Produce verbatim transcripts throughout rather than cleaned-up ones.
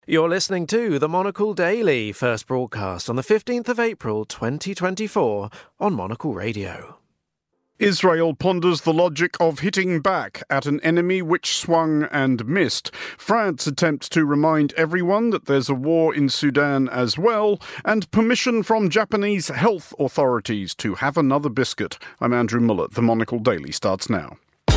You're listening to The Monocle Daily, first broadcast on the fifteenth of April twenty twenty-four on Monocle Radio. Israel ponders the logic of hitting back at an enemy which swung and missed. France attempts to remind everyone that there's a war in Sudan as well, and permission from Japanese health authorities to have another biscuit. I'm Andrew Muller. The Monocle Daily starts now.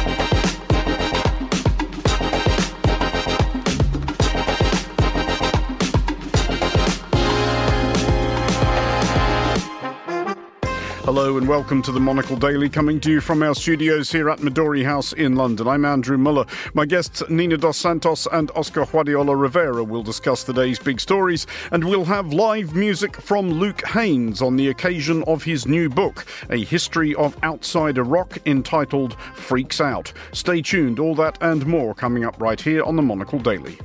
Hello and welcome to the Monocle Daily, coming to you from our studios here at Midori House in London. I'm Andrew Muller. My guests Nina Dos Santos and Oscar Guardiola Rivera will discuss the day's big stories, and we'll have live music from Luke Haines on the occasion of his new book, A History of Outsider Rock, entitled Freaks Out. Stay tuned, all that and more coming up right here on the Monocle Daily.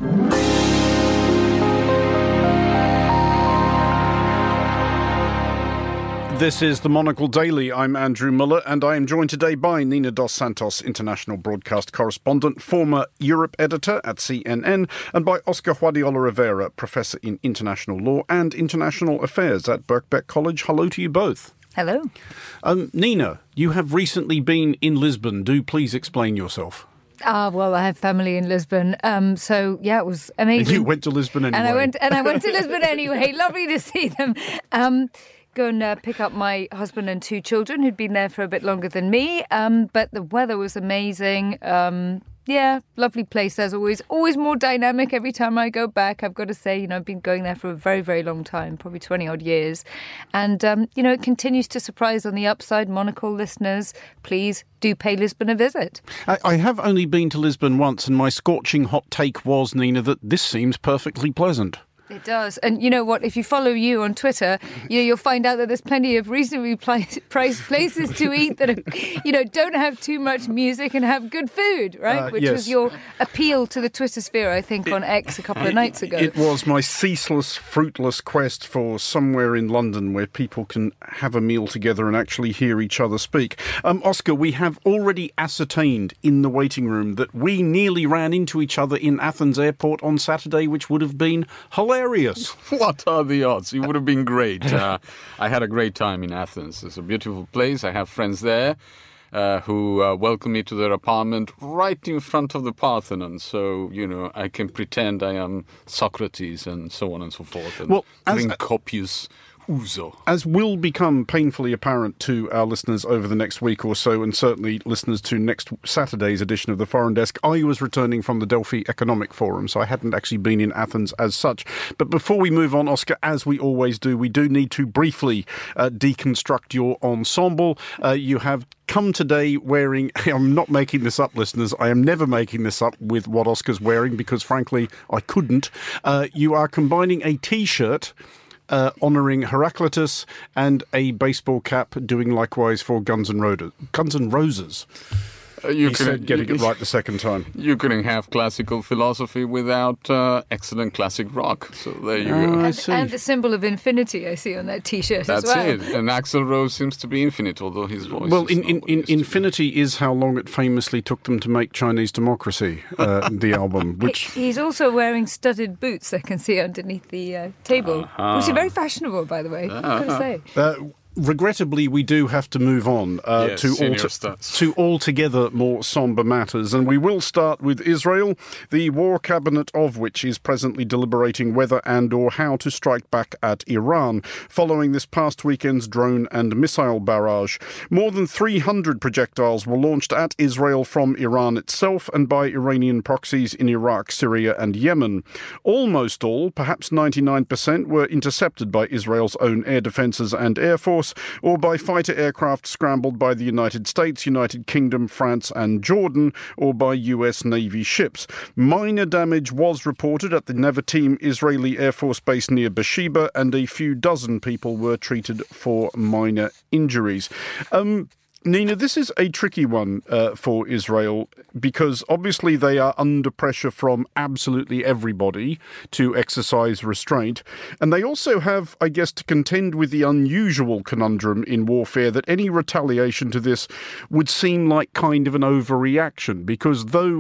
This is the Monocle Daily. I'm Andrew Muller, and I am joined today by Nina Dos Santos, international broadcast correspondent, former Europe editor at C N N, and by Oscar Guardiola Rivera, professor in international law and international affairs at Birkbeck College. Hello to you both. Hello. Um, Nina, you have recently been in Lisbon. Do please explain yourself. Ah, well, I have family in Lisbon, um, so yeah, it was amazing. And you went to Lisbon anyway. And I went, and I went to Lisbon anyway. Lovely to see them. Um, Go and uh, pick up my husband and two children who'd been there for a bit longer than me. Um, but the weather was amazing. Um, yeah, lovely place as always. Always more dynamic every time I go back. I've got to say, you know, I've been going there for a very, very long time, probably twenty odd years. And, um, you know, it continues to surprise on the upside. Monocle listeners, please do pay Lisbon a visit. I, I have only been to Lisbon once, and my scorching hot take was, Nina, that this seems perfectly pleasant. It does. And you know what? If you follow you on Twitter, you know, you'll find out that there's plenty of reasonably priced places to eat that, are, you know, don't have too much music and have good food, right? Uh, Which yes. was your appeal to the Twitter sphere, I think, it, on X a couple of it, nights ago. It was my ceaseless, fruitless quest for somewhere in London where people can have a meal together and actually hear each other speak. Um, Oscar, we have already ascertained in the waiting room that we nearly ran into each other in Athens airport on Saturday, which would have been hilarious. What are the odds? It would have been great. Uh, I had a great time in Athens. It's a beautiful place. I have friends there uh, who uh, welcome me to their apartment right in front of the Parthenon. So, you know, I can pretend I am Socrates and so on and so forth. And well, drink as, copious ouzo. As will become painfully apparent to our listeners over the next week or so, and certainly listeners to next Saturday's edition of the Foreign Desk, I was returning from the Delphi Economic Forum, so I hadn't actually been in Athens as such. But before we move on, Oscar, as we always do, we do need to briefly uh, deconstruct your ensemble. Uh, you have come today wearing, I'm not making this up, listeners, I am never making this up with what Oscar's wearing, because frankly, I couldn't. Uh, you are combining a T-shirt Uh, honouring Heraclitus and a baseball cap, doing likewise for Guns N' Roses. Guns N' Roses. Uh, you he said getting you, it right the second time. You couldn't have classical philosophy without uh, excellent classic rock. So there you uh, go. I and, see. and the symbol of infinity I see on that T-shirt That's as well. That's it. And Axl Rose seems to be infinite, although his voice well, is in, in, in infinity is how long it famously took them to make Chinese Democracy, uh, the album. Which He's also wearing studded boots I can see underneath the uh, table, uh-huh. which are very fashionable, by the way, uh-huh. I've got to say. Uh, Regrettably, we do have to move on uh, yes, to, alto- to altogether more sombre matters, and we will start with Israel, the war cabinet of which is presently deliberating whether and or how to strike back at Iran, following this past weekend's drone and missile barrage. More than three hundred projectiles were launched at Israel from Iran itself and by Iranian proxies in Iraq, Syria and Yemen. Almost all, perhaps ninety-nine percent, were intercepted by Israel's own air defences and air force, or by fighter aircraft scrambled by the United States, United Kingdom, France and Jordan, or by U S Navy ships. Minor damage was reported at the Nevatim Israeli Air Force Base near Beersheba, and a few dozen people were treated for minor injuries. Um... Nina, this is a tricky one uh, for Israel, because obviously they are under pressure from absolutely everybody to exercise restraint. And they also have, I guess, to contend with the unusual conundrum in warfare that any retaliation to this would seem like kind of an overreaction, because though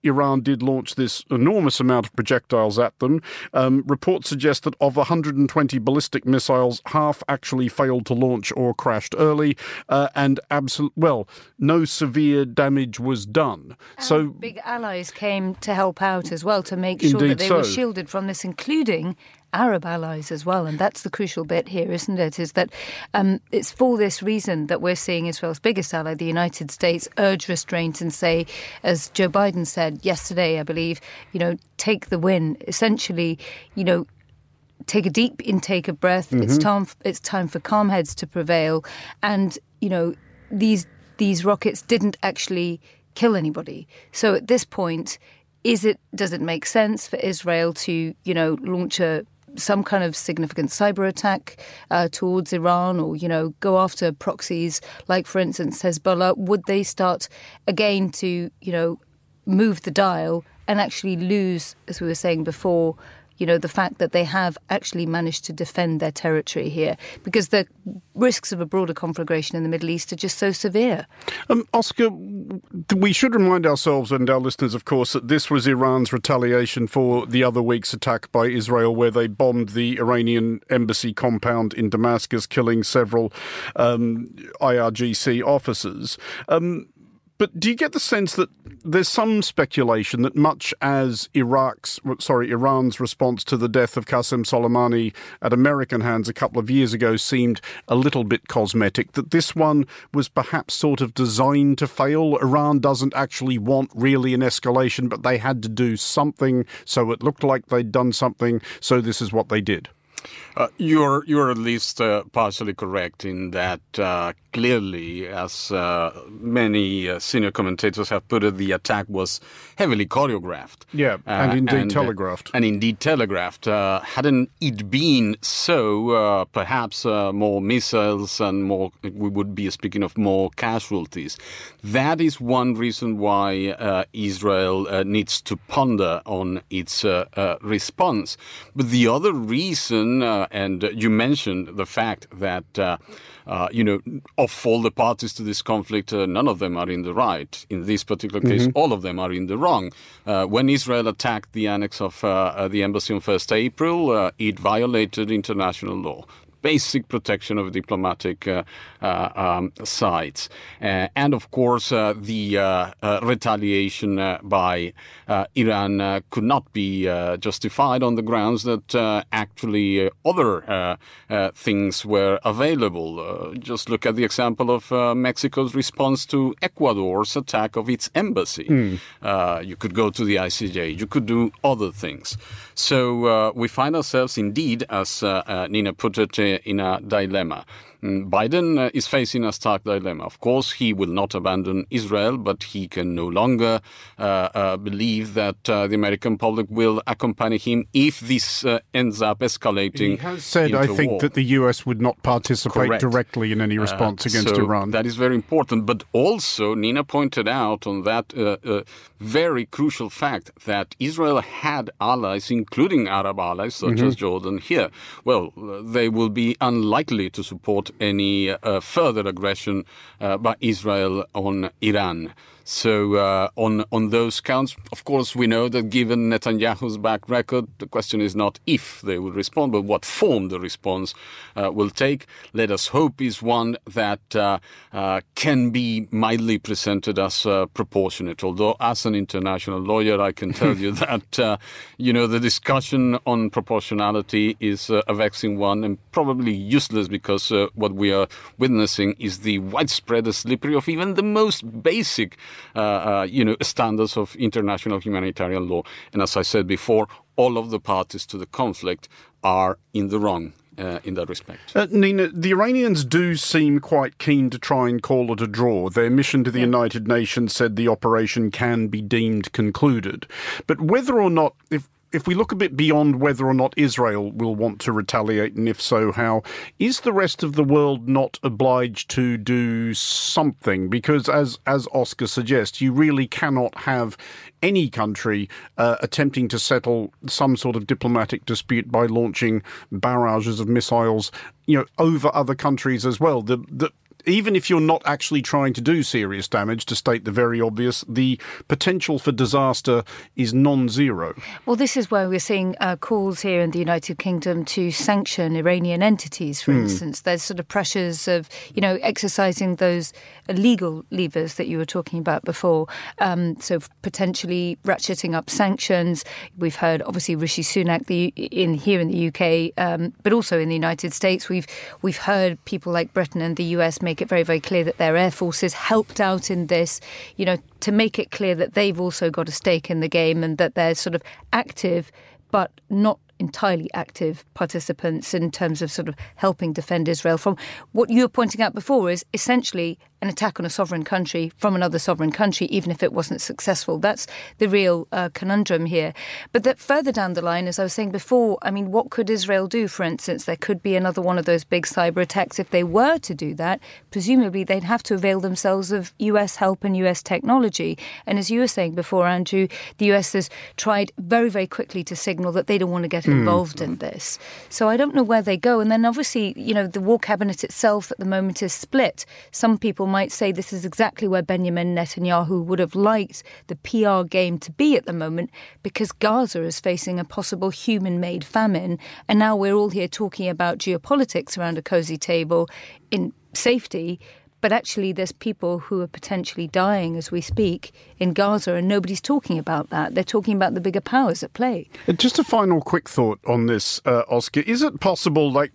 Iran did launch this enormous amount of projectiles at them. Um, reports suggest that of one hundred twenty ballistic missiles, half actually failed to launch or crashed early, uh, and absolute well, no severe damage was done. And so big allies came to help out as well to make sure Indeed that they so. were shielded from this, including Arab allies as well. And that's the crucial bit here, isn't it? Is that um, it's for this reason that we're seeing Israel's biggest ally, the United States, urge restraint and say, as Joe Biden said yesterday, I believe, you know, take the win. Essentially, you know, take a deep intake of breath. Mm-hmm. It's time. It's time for calm heads to prevail. And you know, these these rockets didn't actually kill anybody. So at this point, is it does it make sense for Israel to, you know, launch a some kind of significant cyber attack uh, towards Iran, or, you know, go after proxies like, for instance, Hezbollah? Would they start again to, you know, move the dial and actually lose, as we were saying before, you know, the fact that they have actually managed to defend their territory here? Because the risks of a broader conflagration in the Middle East are just so severe. Um, Oscar, we should remind ourselves and our listeners, of course, that this was Iran's retaliation for the other week's attack by Israel, where they bombed the Iranian embassy compound in Damascus, killing several um, I R G C officers. Um, But do you get the sense that there's some speculation that much as Iraq's, sorry, Iran's response to the death of Qasem Soleimani at American hands a couple of years ago seemed a little bit cosmetic, that this one was perhaps sort of designed to fail? Iran doesn't actually want really an escalation, but they had to do something, so it looked like they'd done something, so this is what they did. Uh, you're you're at least uh, partially correct in that uh, clearly, as uh, many uh, senior commentators have put it, the attack was heavily choreographed. Yeah, and uh, indeed and, telegraphed. Uh, and indeed telegraphed. Uh, hadn't it been so, uh, perhaps uh, more missiles and more, we would be speaking of more casualties. That is one reason why uh, Israel uh, needs to ponder on its uh, uh, response. But the other reason, uh, and you mentioned the fact that, uh, uh, you know, of all the parties to this conflict, uh, none of them are in the right. In this particular case, mm-hmm. all of them are in the wrong. Uh, when Israel attacked the annex of uh, uh, the embassy on first of April, uh, it violated international law. Basic protection of diplomatic uh, uh, um, sites. Uh, and, of course, uh, the uh, uh, retaliation uh, by uh, Iran uh, could not be uh, justified on the grounds that uh, actually uh, other uh, uh, things were available. Uh, just look at the example of uh, Mexico's response to Ecuador's attack of its embassy. Mm. Uh, you could go to the I C J. You could do other things. So uh, we find ourselves indeed, as uh, uh, Nina put it, uh, in a dilemma. Biden uh, is facing a stark dilemma. Of course, he will not abandon Israel, but he can no longer uh, uh, believe that uh, the American public will accompany him if this uh, ends up escalating. He has said, into I think, war. that the U S would not participate Correct. directly in any response uh, against so Iran. That is very important. But also, Nina pointed out on that uh, uh, very crucial fact that Israel had allies, including Arab allies, such mm-hmm. as Jordan here. Well, uh, they will be unlikely to support any uh, further aggression uh, by Israel on Iran. So uh, on on those counts, of course, we know that given Netanyahu's back record, the question is not if they will respond, but what form the response uh, will take. Let us hope is one that uh, uh, can be mildly presented as uh, proportionate. Although, as an international lawyer, I can tell you that, uh, you know, the discussion on proportionality is uh, a vexing one and probably useless because uh, what we are witnessing is the widespread slippery of even the most basic Uh, uh, you know, standards of international humanitarian law. And as I said before, all of the parties to the conflict are in the wrong uh, in that respect. Uh, Nina, the Iranians do seem quite keen to try and call it a draw. Their mission to the yeah. United Nations said the operation can be deemed concluded. But whether or not, if If we look a bit beyond whether or not Israel will want to retaliate, and if so, how, is the rest of the world not obliged to do something? Because as as Oscar suggests, you really cannot have any country uh, attempting to settle some sort of diplomatic dispute by launching barrages of missiles, you know, over other countries as well. The, the even if you're not actually trying to do serious damage, to state the very obvious, the potential for disaster is non-zero. Well, this is where we're seeing uh, calls here in the United Kingdom to sanction Iranian entities, for mm. instance. There's sort of pressures of, you know, exercising those legal levers that you were talking about before. Um, so potentially ratcheting up sanctions. We've heard, obviously, Rishi Sunak the, in here in the U K, um, but also in the United States. We've we've heard people like Britain and the U S make it very, very clear that their air forces helped out in this, you know, to make it clear that they've also got a stake in the game and that they're sort of active, but not entirely active participants in terms of sort of helping defend Israel from what you were pointing out before is essentially an attack on a sovereign country from another sovereign country, even if it wasn't successful. That's the real uh, conundrum here. But that further down the line, as I was saying before, I mean, what could Israel do? For instance, there could be another one of those big cyber attacks. If they were to do that, presumably they'd have to avail themselves of U S help and U S technology. And as you were saying before, Andrew, the U S has tried very, very quickly to signal that they don't want to get involved mm. in this. So I don't know where they go. And then obviously, you know, the war cabinet itself at the moment is split. Some people might say this is exactly where Benjamin Netanyahu would have liked the P R game to be at the moment, because Gaza is facing a possible human-made famine. And now we're all here talking about geopolitics around a cosy table in safety. But actually, there's people who are potentially dying as we speak in Gaza, and nobody's talking about that. They're talking about the bigger powers at play. Just a final quick thought on this, uh, Oscar. Is it possible, like,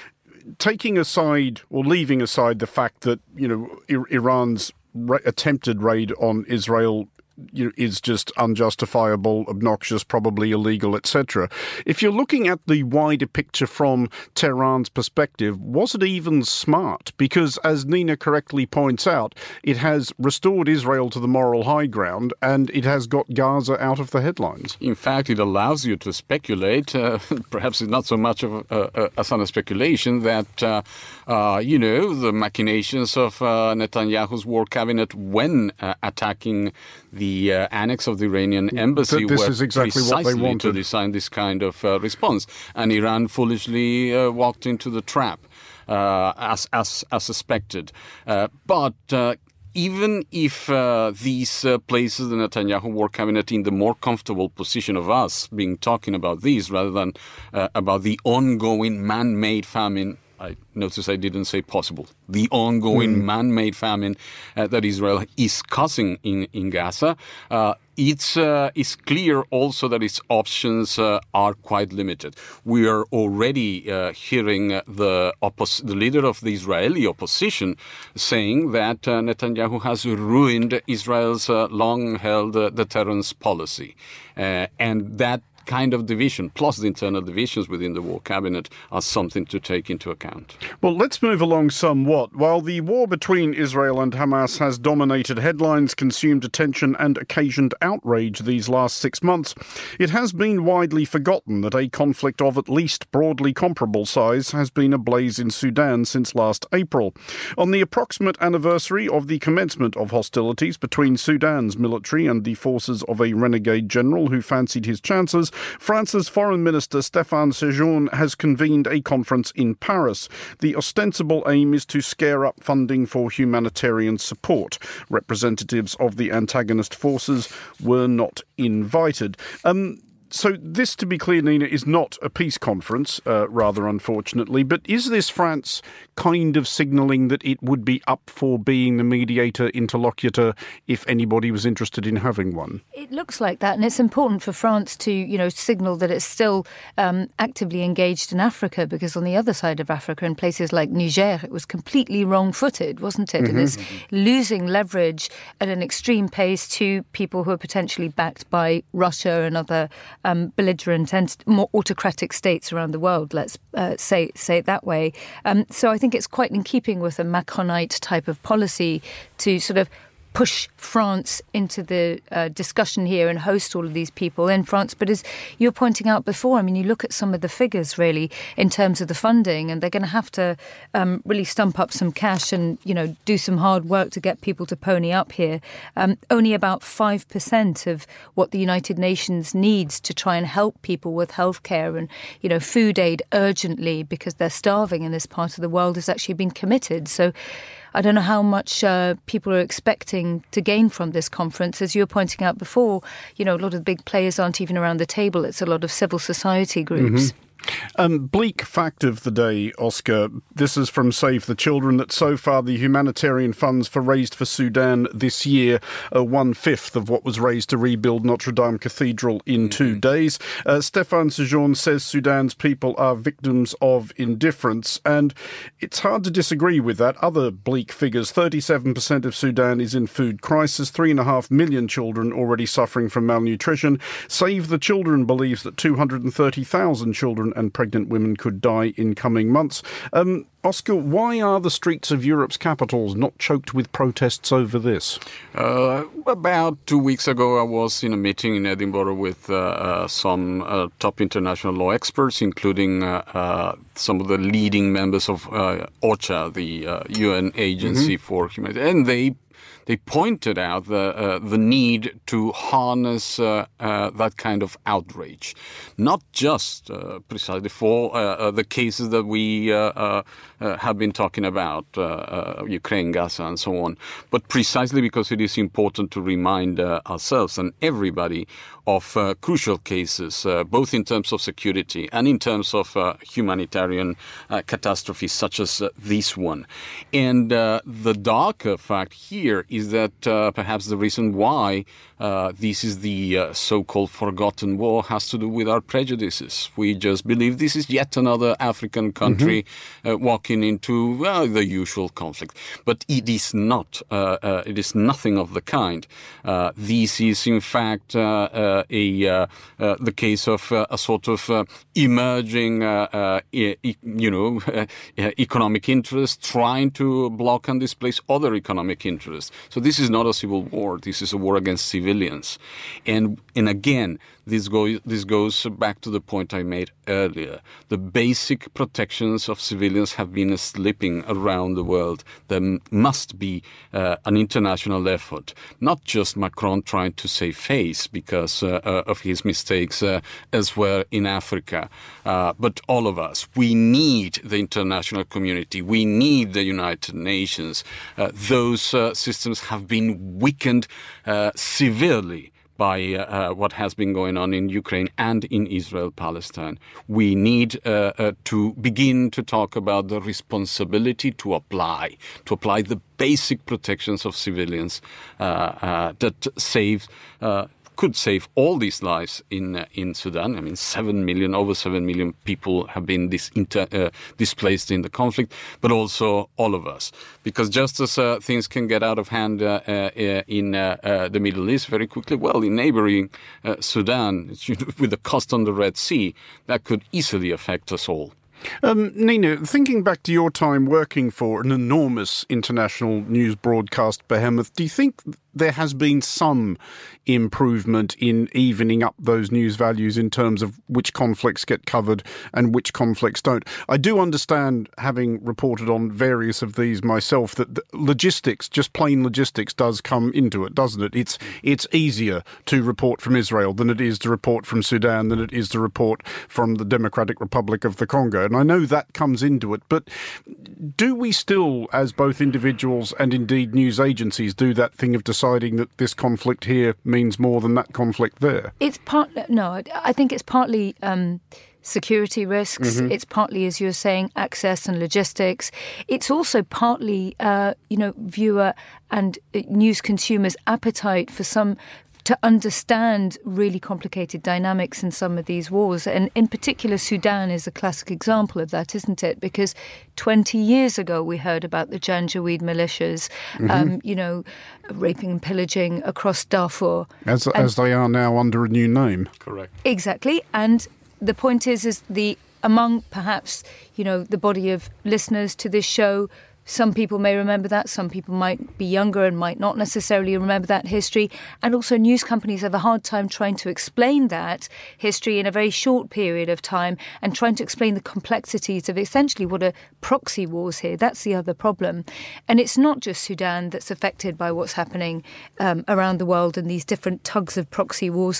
taking aside or leaving aside the fact that, you know, I- Iran's ra- attempted raid on Israel you know, is just unjustifiable, obnoxious, probably illegal, et cetera. If you're looking at the wider picture from Tehran's perspective, was it even smart? Because, as Nina correctly points out, it has restored Israel to the moral high ground, and it has got Gaza out of the headlines. In fact, it allows you to speculate. Uh, perhaps it's not so much of a, a, a son of speculation that, uh, uh, you know, the machinations of uh, Netanyahu's war cabinet when uh, attacking the The uh, annex of the Iranian embassy this were is exactly precisely what they wanted to design this kind of uh, response, and Iran foolishly uh, walked into the trap, uh, as as as suspected. Uh, but uh, even if uh, these uh, places the Netanyahu war cabinet in the more comfortable position of us being talking about these rather than uh, about the ongoing man-made famine. I notice I didn't say possible. The ongoing mm. man-made famine uh, that Israel is causing in, in Gaza, uh, it's, uh, it's clear also that its options uh, are quite limited. We are already uh, hearing the, oppos- the leader of the Israeli opposition saying that uh, Netanyahu has ruined Israel's uh, long-held uh, deterrence policy. Uh, and that kind of division, plus the internal divisions within the war cabinet, are something to take into account. Well, let's move along somewhat. While the war between Israel and Hamas has dominated headlines, consumed attention and occasioned outrage these last six months, it has been widely forgotten that a conflict of at least broadly comparable size has been ablaze in Sudan since last April. On the approximate anniversary of the commencement of hostilities between Sudan's military and the forces of a renegade general who fancied his chances, France's Foreign Minister Stéphane Séjourné has convened a conference in Paris. The ostensible aim is to scare up funding for humanitarian support. Representatives of the antagonist forces were not invited. Um, So this, to be clear, Nina, is not a peace conference, uh, rather unfortunately, but is this France kind of signalling that it would be up for being the mediator, interlocutor, if anybody was interested in having one? It looks like that, and it's important for France to, you know, signal that it's still um, actively engaged in Africa, because on the other side of Africa, in places like Niger, it was completely wrong-footed, wasn't it? Mm-hmm. And it's losing leverage at an extreme pace to people who are potentially backed by Russia and other Um, belligerent and more autocratic states around the world, let's uh, say say it that way. Um, so I think it's quite in keeping with a Macronite type of policy to sort of push France into the uh, discussion here and host all of these people in France. But as you were pointing out before, I mean, you look at some of the figures really in terms of the funding, and they're going to have to um, really stump up some cash and, you know, do some hard work to get people to pony up here. Um, only about five percent of what the United Nations needs to try and help people with healthcare and, you know, food aid urgently because they're starving in this part of the world has actually been committed. So I don't know how much uh, people are expecting to gain from this conference. As you were pointing out before, you know, a lot of the big players aren't even around the table. It's a lot of civil society groups. Mm-hmm. Um, bleak fact of the day, Oscar. This is from Save the Children, that so far the humanitarian funds for raised for Sudan this year are one-fifth of what was raised to rebuild Notre Dame Cathedral in mm-hmm. two days. Uh, Stéphane Sejourne says Sudan's people are victims of indifference, and it's hard to disagree with that. Other bleak figures: thirty-seven percent of Sudan is in food crisis, three and a half million children already suffering from malnutrition. Save the Children believes that two hundred thirty thousand children and pregnant women could die in coming months. Um, Oscar, why are the streets of Europe's capitals not choked with protests over this? Uh, about two weeks ago, I was in a meeting in Edinburgh with uh, uh, some uh, top international law experts, including uh, uh, some of the leading members of uh, OCHA, the uh, U N Agency mm-hmm. for Humanity, and they They pointed out the uh, the need to harness uh, uh, that kind of outrage, not just uh, precisely for uh, uh, the cases that we uh, uh, uh, have been talking about, uh, uh, Ukraine, Gaza, and so on, but precisely because it is important to remind uh, ourselves and everybody of uh, crucial cases, uh, both in terms of security and in terms of uh, humanitarian uh, catastrophes such as uh, this one. And uh, the darker fact here is that uh, perhaps the reason why uh, this is the uh, so-called forgotten war has to do with our prejudices. We just believe this is yet another African country mm-hmm. uh, walking into well, the usual conflict. But it is not. Uh, uh, it is nothing of the kind. Uh, this is, in fact, uh, uh, a uh, uh, the case of uh, a sort of uh, emerging, uh, uh, e- you know, uh, economic interest trying to block and displace other economic interests. So this is not a civil war. This is a war against civilians. And and again, this goes this goes back to the point I made earlier. The basic protections of civilians have been slipping around the world. There must be uh, an international effort, not just Macron trying to save face because uh, uh, of his mistakes uh, elsewhere in Africa, uh, but all of us. We need the international community. We need the United Nations. Uh, those uh, systems have been weakened uh, severely by uh, uh, what has been going on in Ukraine and in Israel-Palestine. We need uh, uh, to begin to talk about the responsibility to apply, to apply the basic protections of civilians uh, uh, that save uh, could save all these lives in uh, in Sudan. I mean, seven million, over seven million people have been dis- inter- uh, displaced in the conflict, but also all of us. Because just as uh, things can get out of hand uh, uh, in uh, uh, the Middle East very quickly, well, in neighboring uh, Sudan, with the coast on the Red Sea, that could easily affect us all. Um, Nina, thinking back to your time working for an enormous international news broadcast behemoth, do you think there has been some improvement in evening up those news values in terms of which conflicts get covered and which conflicts don't? I do understand, having reported on various of these myself, that the logistics, just plain logistics, does come into it, doesn't it? It's it's easier to report from Israel than it is to report from Sudan, than it is to report from the Democratic Republic of the Congo. And I know that comes into it, but do we still, as both individuals and indeed news agencies, do that thing of deciding that this conflict here means more than that conflict there? It's part no, I think it's partly um, security risks. Mm-hmm. It's partly, as you're saying, access and logistics. It's also partly, uh, you know, viewer and news consumers' appetite for some. to understand really complicated dynamics in some of these wars. And in particular, Sudan is a classic example of that, isn't it? Because twenty years ago, we heard about the Janjaweed militias, mm-hmm. um, you know, raping and pillaging across Darfur. As, and, as they are now under a new name. Correct. Exactly. And the point is, is the among perhaps, you know, the body of listeners to this show, some people may remember that, some people might be younger and might not necessarily remember that history. And also news companies have a hard time trying to explain that history in a very short period of time and trying to explain the complexities of essentially what are proxy wars here. That's the other problem. And it's not just Sudan that's affected by what's happening um, around the world and these different tugs of proxy wars.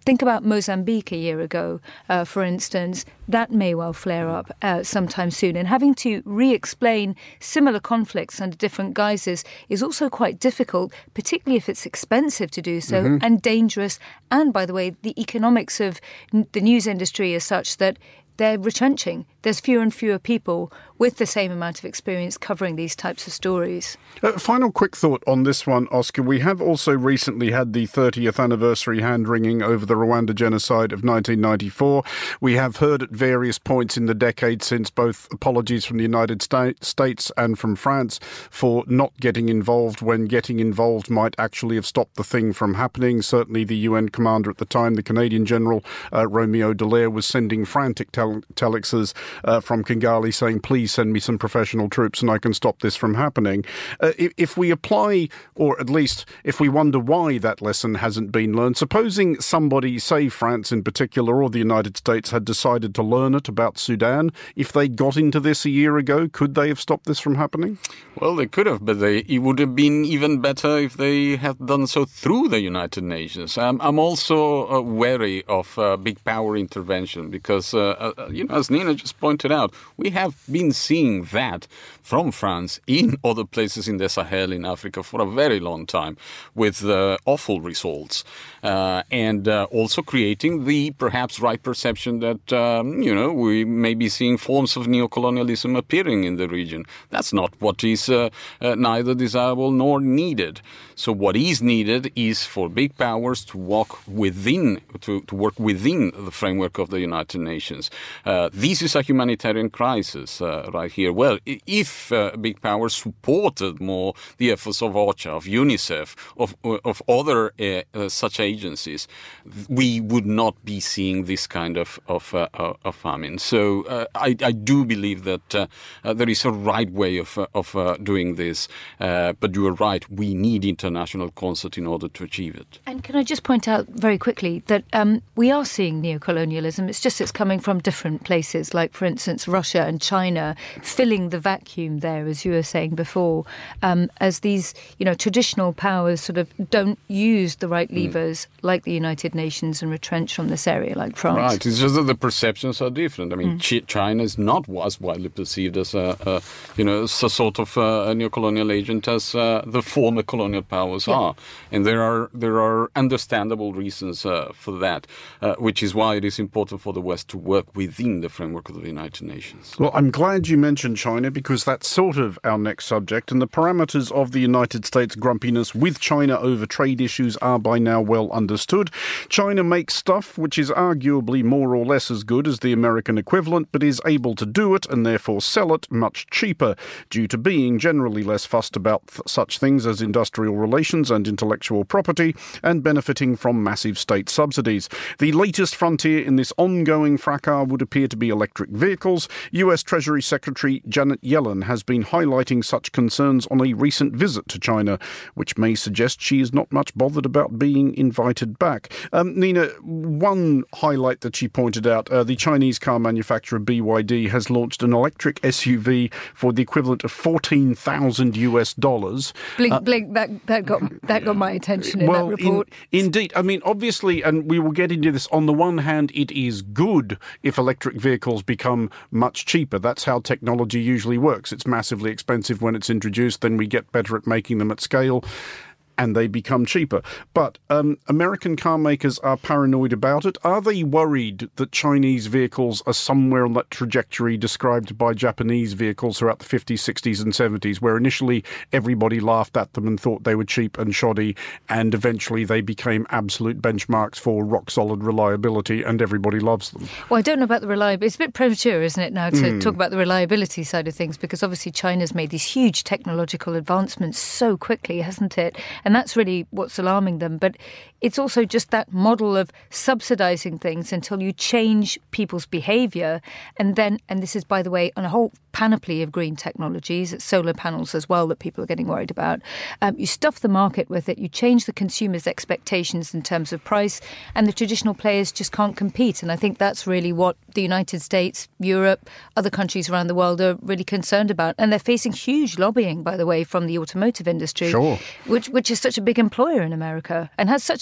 think about Mozambique a year ago, uh, for instance. That may well flare up uh, sometime soon. And having to re-explain similar conflicts under different guises is also quite difficult, particularly if it's expensive to do so mm-hmm. and dangerous. And, by the way, the economics of n- the news industry is such that they're retrenching. There's fewer and fewer people with the same amount of experience covering these types of stories. Uh, final quick thought on this one, Oscar. We have also recently had the thirtieth anniversary hand-wringing over the Rwanda genocide of nineteen ninety-four. We have heard at various points in the decade since both apologies from the United States and from France for not getting involved when getting involved might actually have stopped the thing from happening. Certainly the U N commander at the time, the Canadian General uh, Romeo Dallaire, was sending frantic tel- telexes uh, from Kigali saying, please send me some professional troops and I can stop this from happening. Uh, if, if we apply, or at least if we wonder why that lesson hasn't been learned, supposing somebody, say France in particular or the United States, had decided to learn it about Sudan, if they got into this a year ago, could they have stopped this from happening? Well, they could have, but they, it would have been even better if they had done so through the United Nations. Um, I'm also uh, wary of uh, big power intervention because, uh, uh, you know, as Nina just pointed out, we have been seeing that from France in other places in the Sahel in Africa for a very long time with uh, awful results uh, and uh, also creating the perhaps right perception that, um, you know, we may be seeing forms of neocolonialism appearing in the region. That's not what is uh, uh, neither desirable nor needed. So what is needed is for big powers to walk within, to, to work within the framework of the United Nations. Uh, this is a humanitarian crisis uh, right here. Well, if uh, big powers supported more the efforts of OCHA, of UNICEF, of, of other uh, uh, such agencies, we would not be seeing this kind of, of, uh, of famine. So uh, I, I do believe that uh, uh, there is a right way of, uh, of uh, doing this. Uh, but you are right, we need international concert in order to achieve it. And can I just point out very quickly that um, we are seeing neocolonialism. It's just it's coming from different places, like, for instance, Russia and China filling the vacuum there, as you were saying before, um, as these, you know, traditional powers sort of don't use the right levers mm. like the United Nations and retrench from this area, like France. Right. It's just that the perceptions are different. I mean, mm. China is not as widely perceived as a, a you know, a sort of a, a neocolonial agent as uh, the former colonial powers yeah. are, and there are there are understandable reasons uh, for that, uh, which is why it is important for the West to work within the framework of the United Nations. Well, I'm glad you mentioned China because that's sort of our next subject, and the parameters of the United States' grumpiness with China over trade issues are by now well understood. China makes stuff which is arguably more or less as good as the American equivalent, but is able to do it and therefore sell it much cheaper, due to being generally less fussed about th- such things as industrial relations and intellectual property, and benefiting from massive state subsidies. The latest frontier in this ongoing fracas would appear to be electric vehicles. U S Treasury Secretary Janet Yellen has been highlighting such concerns on a recent visit to China, which may suggest she is not much bothered about being invited back. Um, Nina, one highlight that she pointed out, uh, the Chinese car manufacturer B Y D has launched an electric S U V for the equivalent of fourteen thousand US dollars. Blink, uh, blink, that, that got that got my attention in well, that report. In, indeed. I mean, obviously, and we will get into this, on the one hand, it is good if electric vehicles become much cheaper. That's how technology usually works. It's massively expensive when it's introduced, then we get better at making them at scale, and they become cheaper. But um, American car makers are paranoid about it. Are they worried that Chinese vehicles are somewhere on that trajectory described by Japanese vehicles throughout the fifties, sixties and seventies, where initially everybody laughed at them and thought they were cheap and shoddy, and eventually they became absolute benchmarks for rock-solid reliability, and everybody loves them? Well, I don't know about the reliability. It's a bit premature, isn't it, now, to mm. talk about the reliability side of things, because obviously China's made these huge technological advancements so quickly, hasn't it? And that's really what's alarming them. But it's also just that model of subsidizing things until you change people's behavior. And then, and this is, by the way, on a whole panoply of green technologies, it's solar panels as well that people are getting worried about. Um, you stuff the market with it, you change the consumer's expectations in terms of price, and the traditional players just can't compete. And I think that's really what the United States, Europe, other countries around the world are really concerned about. And they're facing huge lobbying, by the way, from the automotive industry, sure. which which is such a big employer in America and has such a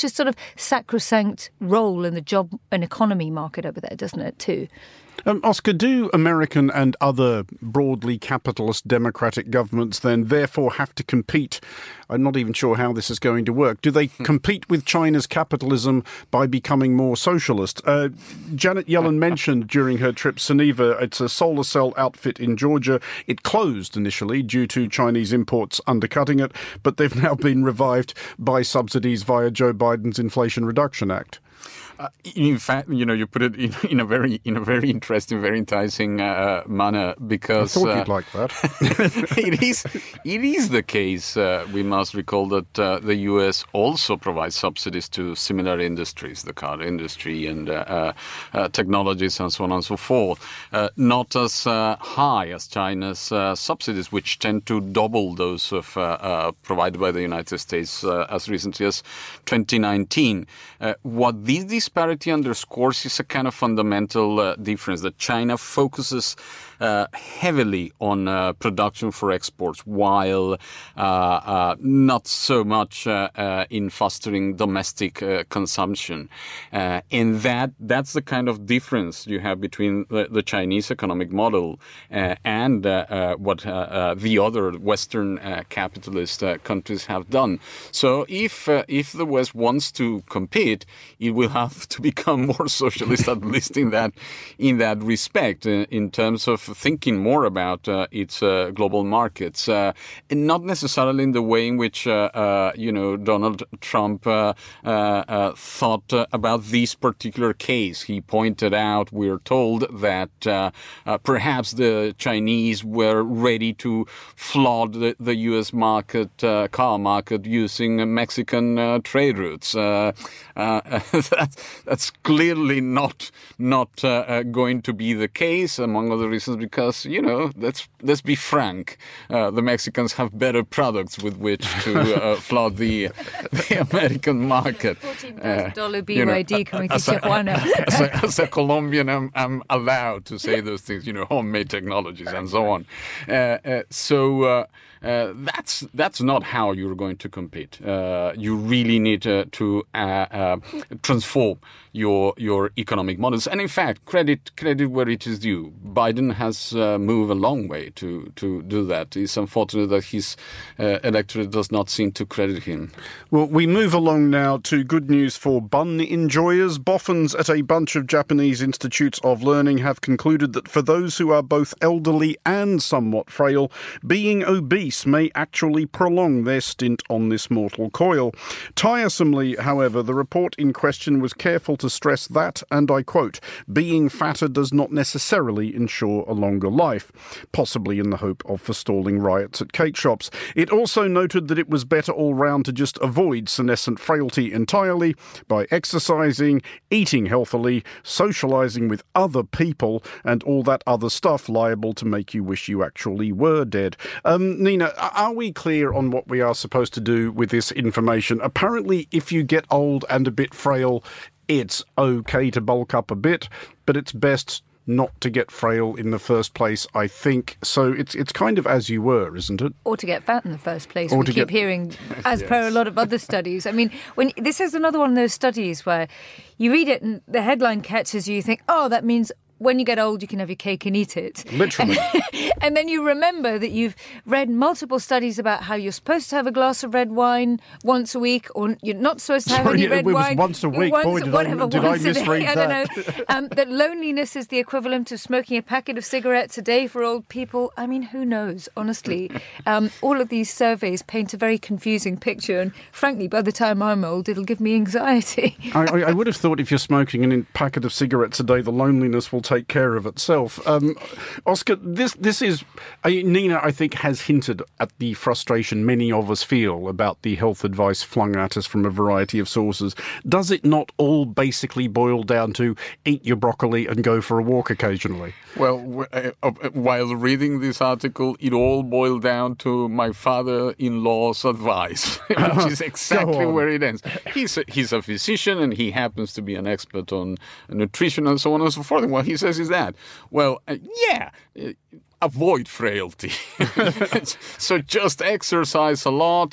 a sort of sacrosanct role in the job and economy market over there, doesn't it, too? Um, Oscar, do American and other broadly capitalist democratic governments then therefore have to compete? I'm not even sure how this is going to work. Do they compete with China's capitalism by becoming more socialist? Uh, Janet Yellen mentioned during her trip Suniva, it's a solar cell outfit in Georgia. It closed initially due to Chinese imports undercutting it, but they've now been revived by subsidies via Joe Biden's Inflation Reduction Act. Uh, in fact, you know, you put it in, in a very, in a very interesting, very enticing uh, manner because I thought uh, you'd like that. it is, it is the case. Uh, we must recall that uh, the U S also provides subsidies to similar industries, the car industry and uh, uh, uh, technologies and so on and so forth. Uh, not as uh, high as China's uh, subsidies, which tend to double those of uh, uh, provided by the United States uh, as recently as twenty nineteen. Uh, what these disparity underscores is a kind of fundamental uh, difference that China focuses uh, heavily on uh, production for exports while uh, uh, not so much uh, uh, in fostering domestic uh, consumption. Uh, and that that's the kind of difference you have between the, the Chinese economic model uh, and uh, uh, what uh, uh, the other Western uh, capitalist uh, countries have done. So if uh, if the West wants to compete, it will have to become more socialist, at least in that in that respect, uh, in terms of thinking more about uh, its uh, global markets, uh, and not necessarily in the way in which uh, uh, you know Donald Trump uh, uh, uh, thought uh, about this particular case. He pointed out, we're told that uh, uh, perhaps the Chinese were ready to flood the, the U S market, uh, car market, using Mexican uh, trade routes. Uh, uh, that, that's clearly not not uh, uh, going to be the case, among other reasons, because, you know, let's let's be frank, uh, the Mexicans have better products with which to uh, flood the, the American market. fourteen thousand dollars Uh, B Y D you know, coming to as a- Tijuana. As a, as a Colombian, I'm, I'm allowed to say those things, you know, homemade technologies and so on. Uh, uh, so uh, uh, that's that's not how you're going to compete. Uh, you really need uh, to uh, uh, transform your your economic models. And in fact, credit credit where it is due. Biden has uh, moved a long way to, to do that. It's unfortunate that his uh, electorate does not seem to credit him. Well, we move along now to good news for bun enjoyers. Boffins at a bunch of Japanese institutes of learning have concluded that for those who are both elderly and somewhat frail, being obese may actually prolong their stint on this mortal coil. Tiresomely, however, the report in question was careful to stress that, and I quote, being fatter does not necessarily ensure a longer life, possibly in the hope of forestalling riots at cake shops. It also noted that it was better all round to just avoid senescent frailty entirely by exercising, eating healthily, socialising with other people, and all that other stuff liable to make you wish you actually were dead. Um, Nina, are we clear on what we are supposed to do with this information? Apparently, if you get old and a bit frail, it's okay to bulk up a bit, but it's best not to get frail in the first place, I think. So it's it's kind of as you were, isn't it? Or to get fat in the first place. Or we to keep get- hearing, as per a lot of other studies. I mean, when this is another one of those studies where you read it and the headline catches you, you think, oh, that means when you get old, you can have your cake and eat it. Literally. And then you remember that you've read multiple studies about how you're supposed to have a glass of red wine once a week, or you're not supposed to have Sorry, any red it was wine. once a week. Once, Boy, did I- whatever, did I once a day. misread I that. don't know. Um, that loneliness is the equivalent of smoking a packet of cigarettes a day for old people. I mean, who knows, honestly. Um, all of these surveys paint a very confusing picture, and frankly, by the time I'm old, it'll give me anxiety. I, I I would have thought if you're smoking a packet of cigarettes a day, the loneliness will take care of itself. Um, Oscar, this this is I, Nina, I think, has hinted at the frustration many of us feel about the health advice flung at us from a variety of sources. Does it not all basically boil down to eat your broccoli and go for a walk occasionally? Well, w- uh, uh, while reading this article, it all boiled down to my father-in-law's advice, which is exactly on. where it ends. He's a, he's a physician, and he happens to be an expert on nutrition and so on and so forth. And what he says is that, well, uh, yeah, uh, avoid frailty. So just exercise a lot,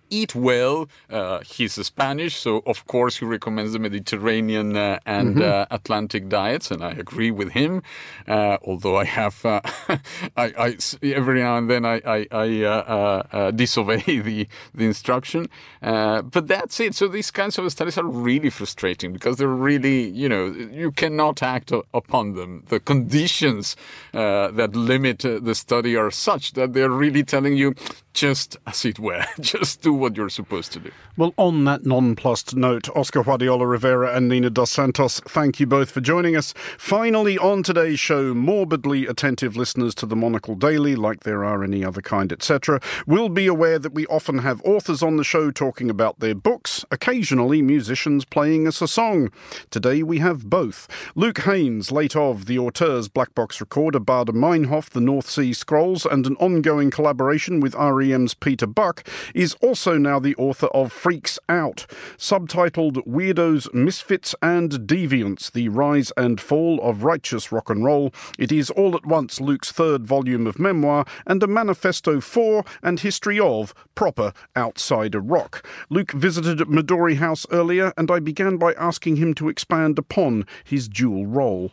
eat well. Uh, he's Spanish, so of course he recommends the Mediterranean uh, and mm-hmm. uh, Atlantic diets, and I agree with him. Uh, although I have, uh, I, I, every now and then I, I, I uh, uh, uh, disobey the the instruction. Uh, but that's it. So these kinds of studies are really frustrating because they're really, you know, you cannot act upon them. The conditions uh, that limit uh, the study are such that they're really telling you, just as it were, just do what you're supposed to do. Well, on that nonplussed note, Oscar Guardiola Rivera and Nina Dos Santos, thank you both for joining us. Finally, on today's show, morbidly attentive listeners to the Monocle Daily, like there are any other kind, et cetera, will be aware that we often have authors on the show talking about their books, occasionally musicians playing us a song. Today we have both. Luke Haines, late of the Auteurs Black Box Recorder, Baader Meinhof, the North Sea Scrolls, and an ongoing collaboration with R E M's Peter Buck, is also now the author of Freaks Out, subtitled Weirdos, Misfits and Deviants, The Rise and Fall of Righteous Rock and Roll. It is all at once Luke's third volume of memoir and a manifesto for and history of proper outsider rock. Luke visited Midori House earlier, and I began by asking him to expand upon his dual role.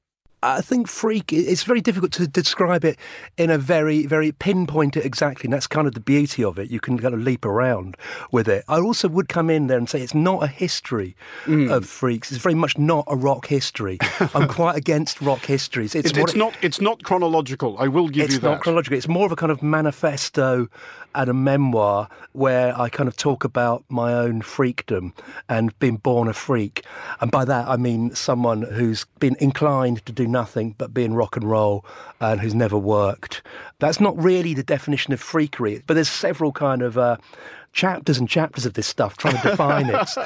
I think freak, it's very difficult to describe it in a very, very pinpoint it exactly, and that's kind of the beauty of it. You can kind of leap around with it. I also would come in there and say it's not a history mm. of freaks. It's very much not a rock history. I'm quite against rock histories. It's, it, it's, it, not, it's not chronological, I will give you that. It's not chronological. It's more of a kind of manifesto and a memoir where I kind of talk about my own freakdom and being born a freak. And by that, I mean someone who's been inclined to do nothing but be in rock and roll and who's never worked. That's not really the definition of freakery, but there's several kind of uh, chapters and chapters of this stuff trying to define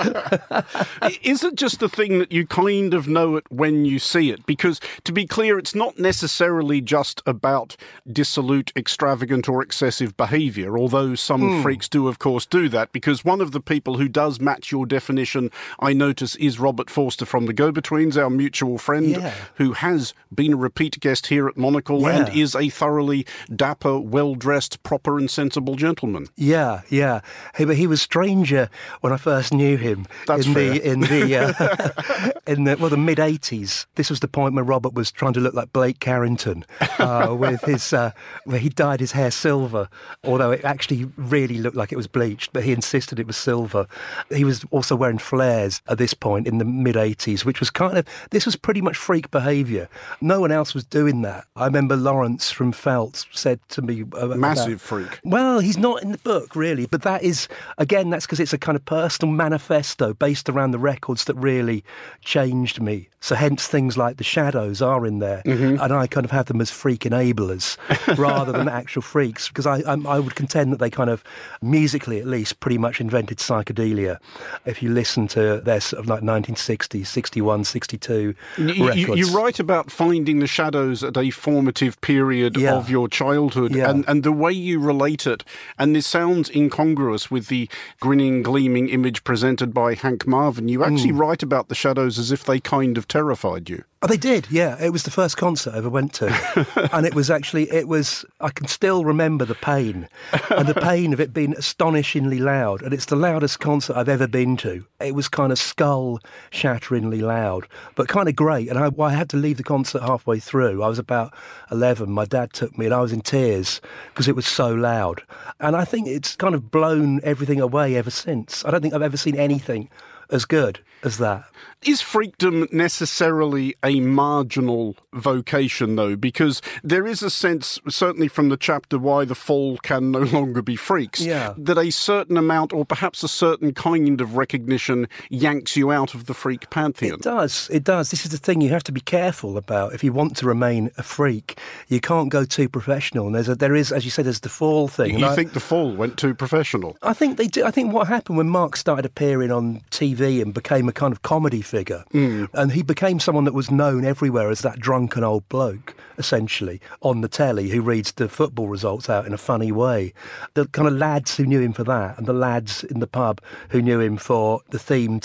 it. Is it just the thing that you kind of know it when you see it? Because, to be clear, it's not necessarily just about dissolute, extravagant or excessive behaviour, although some mm. freaks do, of course, do that, because one of the people who does match your definition, I notice, is Robert Forster from the Go-Betweens, our mutual friend, yeah. who has been a repeat guest here at Monocle yeah. and is a thoroughly dapper, well-dressed, proper and sensible gentleman. Yeah, yeah. He, but he was stranger when I first knew him. That's in fair. the in the uh, in the well the mid eighties. This was the point where Robert was trying to look like Blake Carrington uh, with his uh, where he dyed his hair silver, although it actually really looked like it was bleached. But he insisted it was silver. He was also wearing flares at this point in the mid eighties, which was kind of this was pretty much freak behaviour. No one else was doing that. I remember Lawrence from Felt said to me, uh, "Massive about, freak." Well, he's not in the book really, but that is, again, that's because it's a kind of personal manifesto based around the records that really changed me. So hence things like The Shadows are in there, mm-hmm. and I kind of have them as freak enablers rather than actual freaks, because I, I I would contend that they kind of, musically at least, pretty much invented psychedelia. If you listen to their sort of like nineteen sixty, sixty-one, sixty-two you, records. You, you write about finding The Shadows at a formative period yeah. of your childhood, yeah. and, and the way you relate it, and this sounds incongruous with the grinning, gleaming image presented by Hank Marvin. You actually mm. write about The Shadows as if they kind of terrified you. Oh, they did, yeah. It was the first concert I ever went to. And it was actually, it was, I can still remember the pain. And the pain of it being astonishingly loud. And it's the loudest concert I've ever been to. It was kind of skull-shatteringly loud, but kind of great. And I, well, I had to leave the concert halfway through. I was about eleven. My dad took me and I was in tears because it was so loud. And I think it's kind of blown everything away ever since. I don't think I've ever seen anything as good as that. Is freakdom necessarily a marginal vocation, though? Because there is a sense, certainly from the chapter Why the Fall Can No Longer Be Freaks, yeah. that a certain amount, or perhaps a certain kind of recognition, yanks you out of the freak pantheon. It does, it does. This is the thing you have to be careful about. If you want to remain a freak, you can't go too professional. And there's a, there is, as you said, there's the Fall thing. You and think I, the Fall went too professional? I think they do. I think what happened when Mark started appearing on T V and became a kind of comedy figure, mm. and he became someone that was known everywhere as that drunken old bloke, essentially, on the telly, who reads the football results out in a funny way. The kind of lads who knew him for that, and the lads in the pub who knew him for the theme to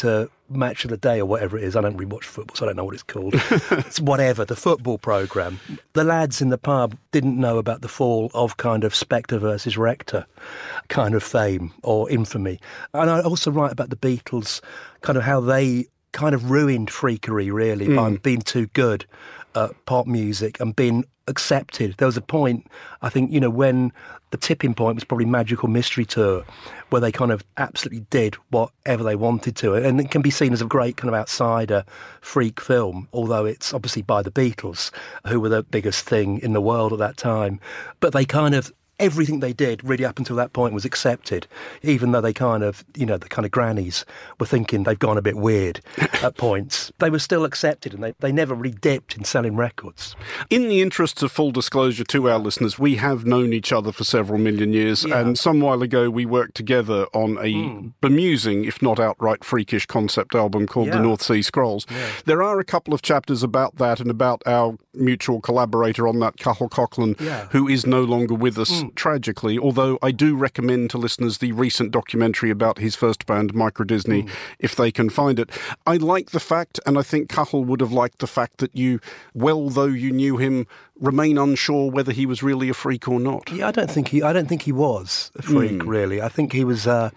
Match of the Day or whatever it is. I don't really watch football, so I don't know what it's called. It's whatever, the football programme. The lads in the pub didn't know about the fall of kind of Spector versus Rector kind of fame or infamy. And I also write about the Beatles, kind of how they kind of ruined freakery, really, mm. by being too good at pop music and being accepted. There was a point, I think, you know, when the tipping point was probably Magical Mystery Tour, where they kind of absolutely did whatever they wanted to. And it can be seen as a great kind of outsider freak film, although it's obviously by the Beatles, who were the biggest thing in the world at that time. But they kind of, everything they did really up until that point was accepted, even though they kind of, you know, the kind of grannies were thinking they've gone a bit weird at points. They were still accepted, and they, they never really dipped in selling records. In the interests of full disclosure to our listeners, we have known each other for several million years, yeah. and some while ago we worked together on a mm. bemusing, if not outright freakish, concept album called yeah. The North Sea Scrolls. Yeah. There are a couple of chapters about that and about our mutual collaborator on that, Cathal Coughlan, yeah. who is no longer with us. Mm. Tragically, although I do recommend to listeners the recent documentary about his first band, Micro Disney, mm. if they can find it. I like the fact, and I think Cathal would have liked the fact, that you, well though you knew him, remain unsure whether he was really a freak or not. Yeah, I don't think he. I don't think he was a freak. Mm. Really, I think he was. Uh,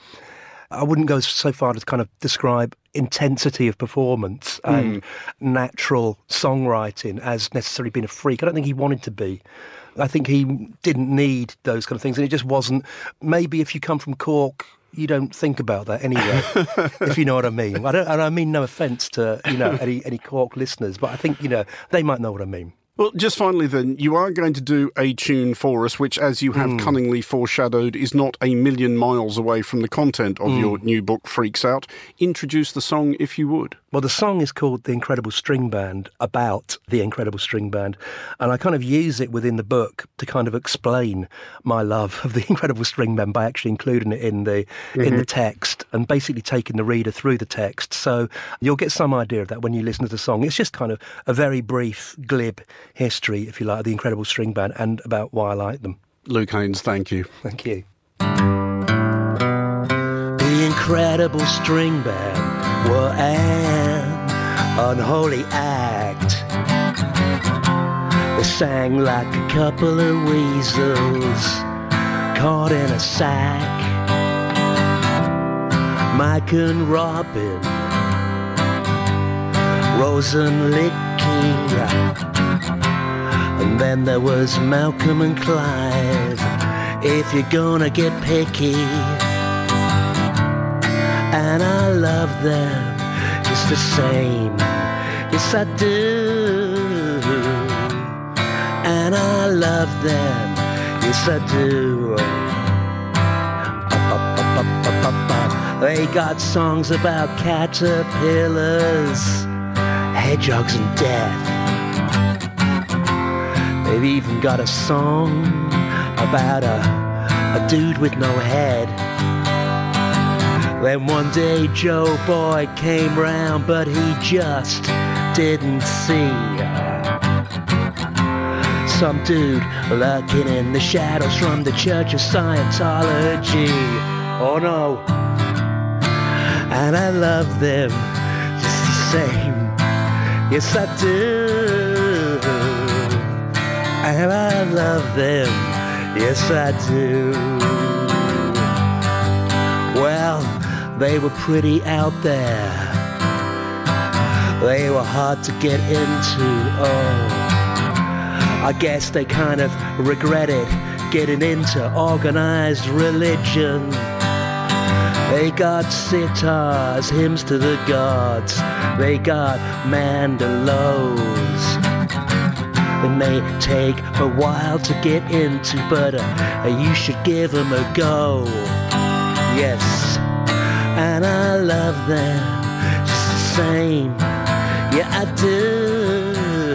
I wouldn't go so far to kind of describe intensity of performance and mm. natural songwriting as necessarily being a freak. I don't think he wanted to be. I think he didn't need those kind of things, and it just wasn't. Maybe if you come from Cork, you don't think about that anyway, if you know what I mean. I don't, and I mean no offence to, you know, any, any Cork listeners, but I think, you know, they might know what I mean. Well, just finally then, you are going to do a tune for us, which, as you have mm. cunningly foreshadowed, is not a million miles away from the content of mm. your new book, Freaks Out. Introduce the song, if you would. Well, the song is called The Incredible String Band, about the Incredible String Band, and I kind of use it within the book to kind of explain my love of the Incredible String Band by actually including it in the mm-hmm. in the text and basically taking the reader through the text. So you'll get some idea of that when you listen to the song. It's just kind of a very brief, glib history, if you like, of the Incredible String Band and about why I like them. Luke Haines, thank you. Thank you. The Incredible String Band were an unholy act. They sang like a couple of weasels caught in a sack. Mike and Robin, Rose and Licky, and then there was Malcolm and Clive, if you're gonna get picky. And I love them just the same, yes I do. And I love them, yes I do. They got songs about caterpillars, hedgehogs and death. They've even got a song about a, a dude with no head. Then one day Joe Boy came round, but he just didn't see some dude lurking in the shadows from the Church of Scientology. Oh no. And I love them just the same, yes I do. And I love them, yes I do. Well, they were pretty out there. They were hard to get into, oh. I guess they kind of regretted getting into organized religion. They got sitars, hymns to the gods. They got mandalos. They may take a while to get into, but uh, you should give them a go. Yes, and I love them just the same. Yeah, I do.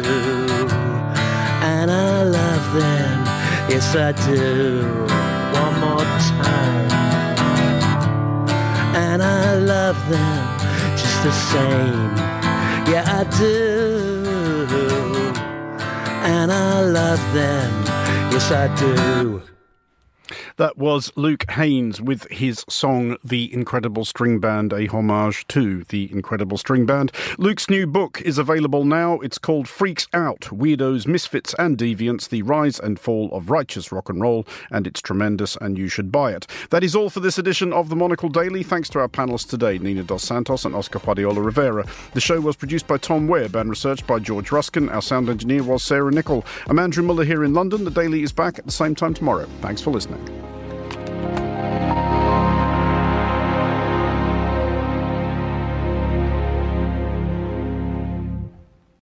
And I love them, yes I do. One more time. And I love them just the same. Yeah, I do. And I love them, yes I do. That was Luke Haines with his song The Incredible String Band, a homage to The Incredible String Band. Luke's new book is available now. It's called Freaks Out, Weirdos, Misfits and Deviants, The Rise and Fall of Righteous Rock and Roll, and it's tremendous and you should buy it. That is all for this edition of the Monocle Daily. Thanks to our panellists today, Nina Dos Santos and Oscar Guardiola Rivera. The show was produced by Tom Webb and researched by George Ruskin. Our sound engineer was Sarah Nichol. I'm Andrew Muller here in London. The Daily is back at the same time tomorrow. Thanks for listening.